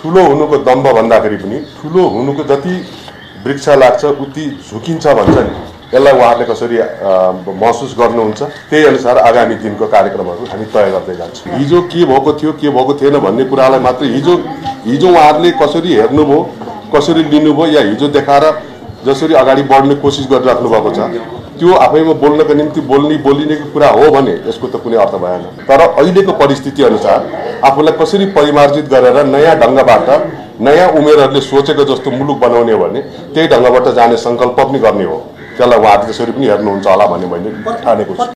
ठुलो हुनुको दम्भ भन्दाखेरि पनि ठुलो हुनुको जति वृक्ष लाग्छ उति झुकिन्छ भन्छ नि, यसलाई उहाँहरूले कसरी महसुस गर्नुहुन्छ त्यही अनुसार आगामी दिनको कार्यक्रमहरू हामी तय गर्दै जान्छौँ। हिजो के भएको थियो के भएको थिएन भन्ने कुरालाई मात्र हिजो उहाँहरूले कसरी हेर्नुभयो, कसरी लिनुभयो, या हिजो देखाएर जसरी अगाडि बढ्ने कोसिस गरिराख्नु भएको छ त्यो आफैमा बोल्नको निम्ति बोलिने कुरा हो भने यसको त कुनै अर्थ भएन। तर अहिलेको परिस्थिति अनुसार आफूलाई कसरी परिमार्जित गरेर नयाँ ढङ्गबाट नयाँ उमेरहरूले सोचेको जस्तो मुलुक बनाउने हो भने त्यही ढङ्गबाट जाने सङ्कल्प पनि गर्ने हो। त्यसलाई उहाँहरूले त्यसरी पनि हेर्नुहुन्छ होला भन्ने मैले ठानेको छु।